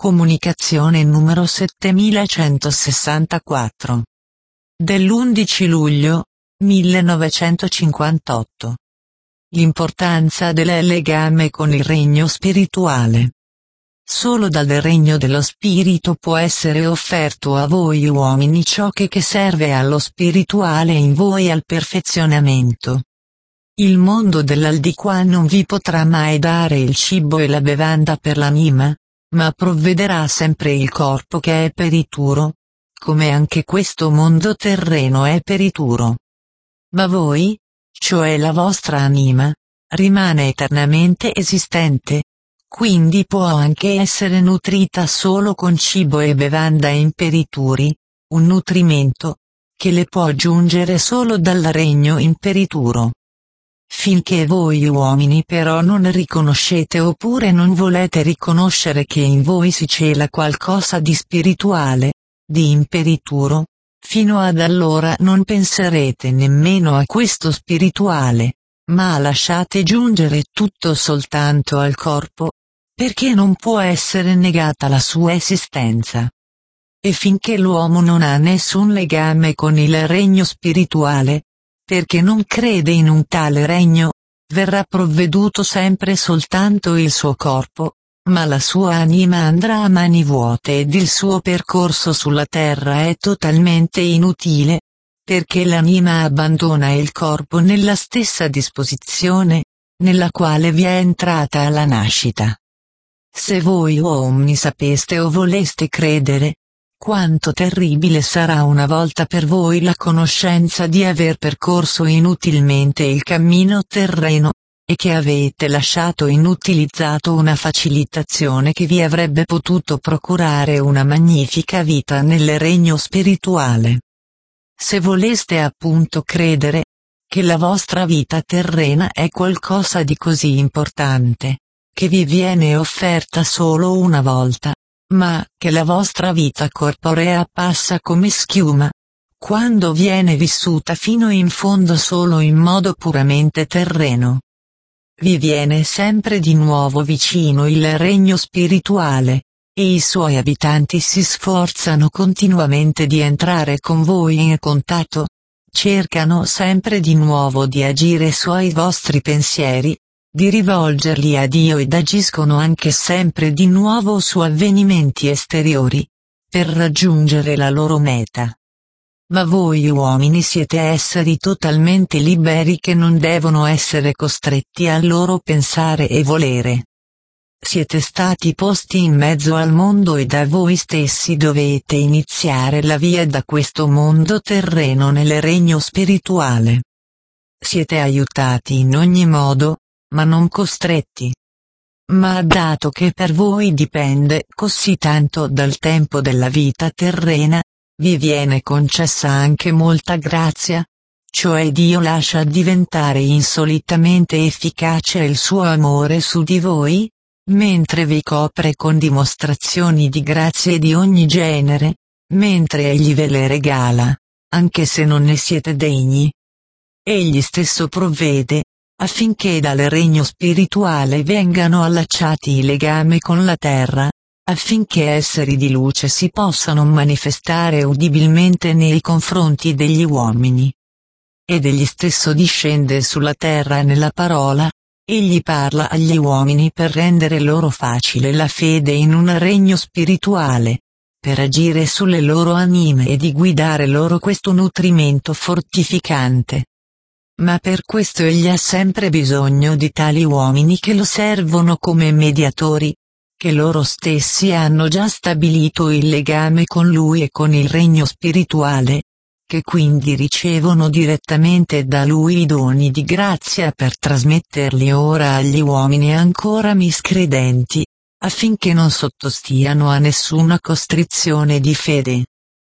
Comunicazione numero 7164. Dell'11 luglio 1958. L'importanza del legame con il regno spirituale. Solo dal regno dello spirito può essere offerto a voi uomini ciò che serve allo spirituale in voi al perfezionamento. Il mondo dell'aldilà non vi potrà mai dare il cibo e la bevanda per l'anima, ma provvederà sempre il corpo che è perituro, come anche questo mondo terreno è perituro. Ma voi, cioè la vostra anima, rimane eternamente esistente, quindi può anche essere nutrita solo con cibo e bevanda imperituri, un nutrimento che le può giungere solo dal regno imperituro. Finché voi uomini però non riconoscete oppure non volete riconoscere che in voi si cela qualcosa di spirituale, di imperituro, fino ad allora non penserete nemmeno a questo spirituale, ma lasciate giungere tutto soltanto al corpo, perché non può essere negata la sua esistenza. E finché l'uomo non ha nessun legame con il regno spirituale, perché non crede in un tale regno, verrà provveduto sempre soltanto il suo corpo, ma la sua anima andrà a mani vuote ed il suo percorso sulla terra è totalmente inutile, perché l'anima abbandona il corpo nella stessa disposizione, nella quale vi è entrata alla nascita. Se voi uomini sapeste o voleste credere, quanto terribile sarà una volta per voi la conoscenza di aver percorso inutilmente il cammino terreno, e che avete lasciato inutilizzato una facilitazione che vi avrebbe potuto procurare una magnifica vita nel regno spirituale. Se voleste appunto credere che la vostra vita terrena è qualcosa di così importante, che vi viene offerta solo una volta, ma che la vostra vita corporea passa come schiuma, quando viene vissuta fino in fondo solo in modo puramente terreno. Vi viene sempre di nuovo vicino il regno spirituale, e i suoi abitanti si sforzano continuamente di entrare con voi in contatto, cercano sempre di nuovo di agire sui vostri pensieri, di rivolgerli a Dio ed agiscono anche sempre di nuovo su avvenimenti esteriori, per raggiungere la loro meta. Ma voi uomini siete esseri totalmente liberi che non devono essere costretti al loro pensare e volere. Siete stati posti in mezzo al mondo e da voi stessi dovete iniziare la via da questo mondo terreno nel regno spirituale. Siete aiutati in ogni modo, ma non costretti. Ma dato che per voi dipende così tanto dal tempo della vita terrena, vi viene concessa anche molta grazia, cioè Dio lascia diventare insolitamente efficace il suo amore su di voi, mentre vi copre con dimostrazioni di grazie di ogni genere, mentre Egli ve le regala, anche se non ne siete degni. Egli stesso provvede, affinché dal regno spirituale vengano allacciati i legami con la terra, affinché esseri di luce si possano manifestare udibilmente nei confronti degli uomini. Ed egli stesso discende sulla terra nella parola, egli parla agli uomini per rendere loro facile la fede in un regno spirituale, per agire sulle loro anime e di guidare loro questo nutrimento fortificante. Ma per questo egli ha sempre bisogno di tali uomini che lo servono come mediatori, che loro stessi hanno già stabilito il legame con lui e con il regno spirituale, che quindi ricevono direttamente da lui i doni di grazia per trasmetterli ora agli uomini ancora miscredenti, affinché non sottostiano a nessuna costrizione di fede.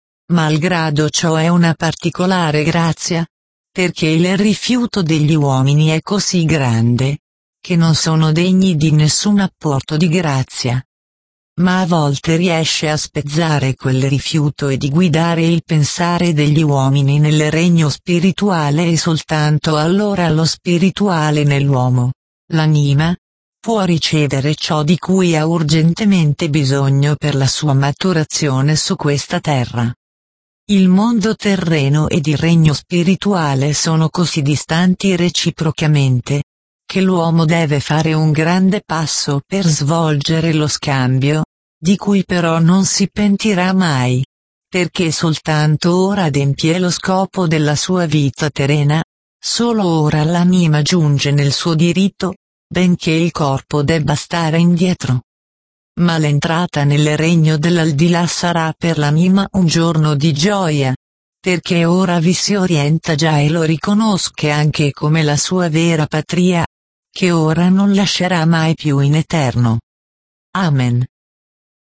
Malgrado ciò è una particolare grazia, perché il rifiuto degli uomini è così grande, che non sono degni di nessun apporto di grazia. Ma a volte riesce a spezzare quel rifiuto e di guidare il pensare degli uomini nel regno spirituale e soltanto allora lo spirituale nell'uomo, l'anima, può ricevere ciò di cui ha urgentemente bisogno per la sua maturazione su questa terra. Il mondo terreno ed il regno spirituale sono così distanti reciprocamente, che l'uomo deve fare un grande passo per svolgere lo scambio, di cui però non si pentirà mai, perché soltanto ora adempie lo scopo della sua vita terrena, solo ora l'anima giunge nel suo diritto, benché il corpo debba stare indietro. Ma l'entrata nel regno dell'aldilà sarà per l'anima un giorno di gioia, perché ora vi si orienta già e lo riconosca anche come la sua vera patria, che ora non lascerà mai più in eterno. Amen.